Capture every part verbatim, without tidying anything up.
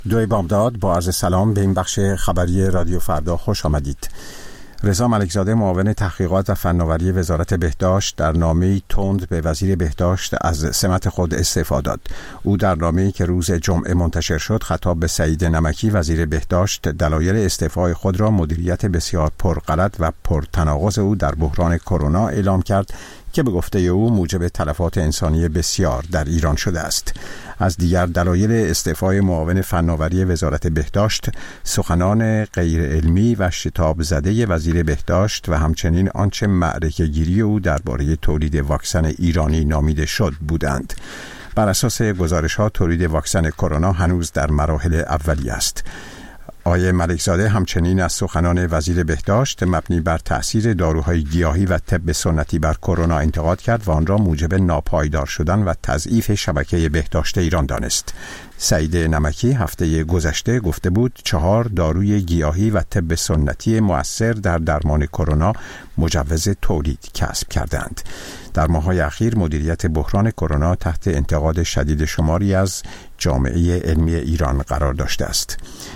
دوی بامداد با عرض سلام به این بخش خبری رادیو فردا خوش آمدید. رضا ملکزاده معاون تحقیقات و فناوری وزارت بهداشت در نامه‌ای تند به وزیر بهداشت از سمت خود استعفا داد. او در نامه‌ای که روز جمعه منتشر شد خطاب به سعید نمکی وزیر بهداشت دلایل استعفای خود را مدیریت بسیار پرغلط و پرتناقض او در بحران کرونا اعلام کرد که به گفته او موجب تلفات انسانی بسیار در ایران شده است. از دیگر دلایل استعفای معاون فناوری وزارت بهداشت سخنان غیر علمی و شتاب زده وزیر بهداشت و همچنین آنچه معرکه گیری او درباره تولید واکسن ایرانی نامیده شد بودند. بر اساس گزارش‌ها تولید واکسن کرونا هنوز در مراحل اولیه است. آقای ملکزاده همچنین از سخنان وزیر بهداشت مبنی بر تأثیر داروهای گیاهی و طب سنتی بر کرونا انتقاد کرد و آن را موجب ناپایدار شدن و تضعیف شبکه بهداشت ایران دانست. سعید نمکی هفته گذشته گفته بود چهار داروی گیاهی و طب سنتی مؤثر در درمان کرونا مجوز تولید کسب کردند. در ماه‌های اخیر مدیریت بحران کرونا تحت انتقاد شدید شماری از جامعه علمی ایران قرار داشته است.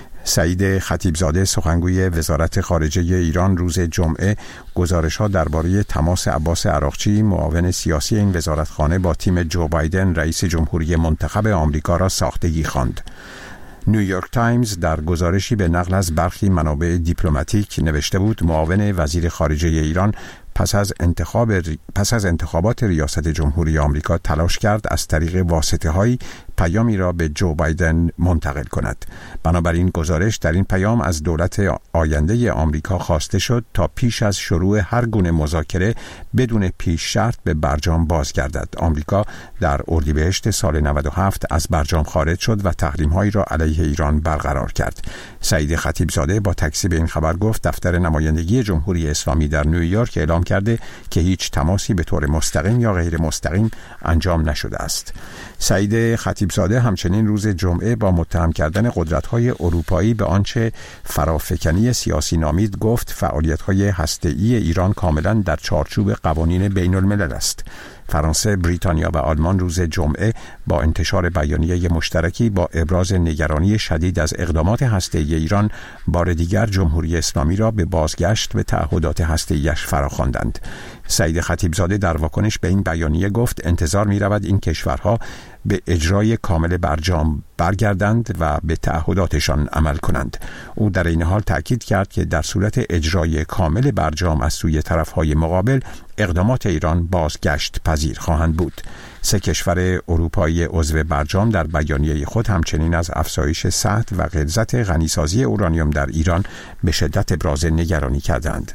سعید خطیبزاده سخنگوی وزارت خارجه ایران روز جمعه گزارش‌ها درباره تماس عباس عراقچی معاون سیاسی این وزارتخانه با تیم جو بایدن رئیس جمهوری منتخب آمریکا را ساختگی خواند. نیویورک تایمز در گزارشی به نقل از برخی منابع دیپلماتیک نوشته بود معاون وزیر خارجه ایران پس از انتخاب پس از انتخابات ریاست جمهوری آمریکا تلاش کرد از طریق واسطه‌های پیامی را به جو بایدن منتقل کند. بنابراین گزارش در این پیام از دولت آینده آمریکا خواسته شد تا پیش از شروع هر گونه مذاکره بدون پیش شرط به برجام بازگردد. آمریکا در اردیبهشت سال نود و هفت از برجام خارج شد و تحریم‌هایی را علیه ایران برقرار کرد. سعید خطیبزاده با تکذیب این خبر گفت دفتر نمایندگی جمهوری اسلامی در نیویورک اعلام کرده که هیچ تماسی به طور مستقیم یا غیر مستقیم انجام نشده است. سعید خطیبزاده همچنین روز جمعه با متهم کردن قدرت‌های اروپایی به آنچه فرافکنی سیاسی نامید گفت فعالیت‌های هسته‌ای ایران کاملاً در چارچوب قوانین بین‌الملل است. فرانسه، بریتانیا و آلمان روز جمعه با انتشار بیانیه مشترکی با ابراز نگرانی شدید از اقدامات هسته‌ای ایران بار دیگر جمهوری اسلامی را به بازگشت به تعهدات هسته‌ایش فراخواندند. سعید خطیبزاده در واکنش به این بیانیه گفت انتظار می‌رود این کشورها به اجرای کامل برجام برگردند و به تعهداتشان عمل کنند. او در این حال تأکید کرد که در صورت اجرای کامل برجام از سوی طرف‌های مقابل اقدامات ایران بازگشت پذیر خواهند بود. سه کشور اروپایی عضو برجام در بیانیه خود همچنین از افزایش سطح و غلظت غنیسازی اورانیوم در ایران به شدت ابراز نگرانی کردند.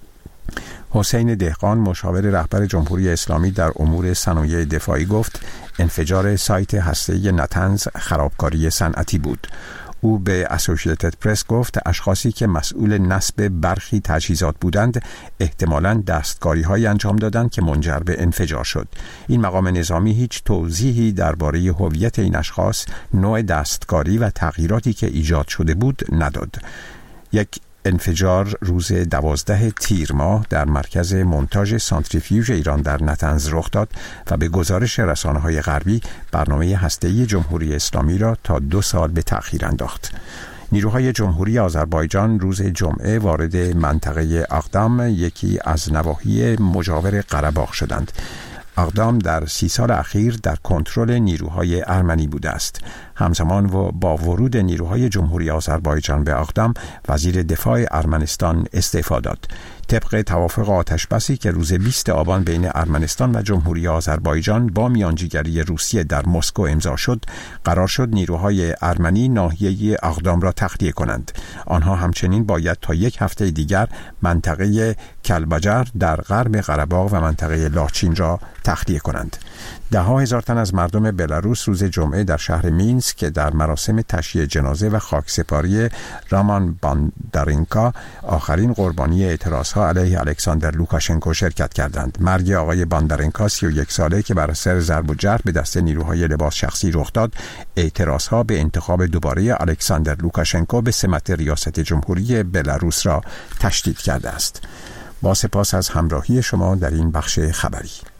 حسین دهقان مشاور رهبر جمهوری اسلامی در امور صنایع دفاعی گفت انفجار سایت هسته‌ای نتنز خرابکاری صنعتی بود. او به اسوسییتد پرس گفت اشخاصی که مسئول نصب برخی تجهیزات بودند احتمالاً دستکاری‌هایی انجام دادند که منجر به انفجار شد. این مقام نظامی هیچ توضیحی درباره هویت این اشخاص، نوع دستکاری و تغییراتی که ایجاد شده بود نداد. یک انفجار روز دوازده تیر ماه در مرکز مونتاژ سانتریفیوژ ایران در نتنز رخ داد و به گزارش رسانه‌های غربی برنامه هسته‌ای جمهوری اسلامی را تا دو سال به تأخیر انداخت. نیروهای جمهوری آذربایجان روز جمعه وارد منطقه اقدام یکی از نواحی مجاور قره‌باغ شدند. اقدام در سی سال اخیر در کنترل نیروهای ارمنی بوده است. همزمان و با ورود نیروهای جمهوری آذربایجان به اقدام وزیر دفاع ارمنستان استعفا داد. طبق توافق آتشبسی که روز بیست آبان بین ارمنستان و جمهوری آذربایجان با میانجیگری روسیه در مسکو امضا شد، قرار شد نیروهای ارمنی ناحیه اقدام را تخلیه کنند. آنها همچنین باید تا یک هفته دیگر منطقه کلبجر در غرب قره‌باغ و منطقه لاچین را تخلیه کنند. ده ها هزار تن از مردم بلاروس روز جمعه در شهر مینسک که در مراسم تشییع جنازه و خاکسپاری رامان باندارینکا آخرین قربانی اعتراضها علیه الکساندر لوکاشنکو شرکت کردند. مرگ آقای باندارینکا سی و یک ساله که بر اثر ضرب و جرح به دست نیروهای لباس شخصی رخ داد، اعتراضها به انتخاب دوباره الکساندر لوکاشنکو به سمت ریاست جمهوری بلاروس را تشدید کرده است. با سپاس از همراهی شما در این بخش خبری.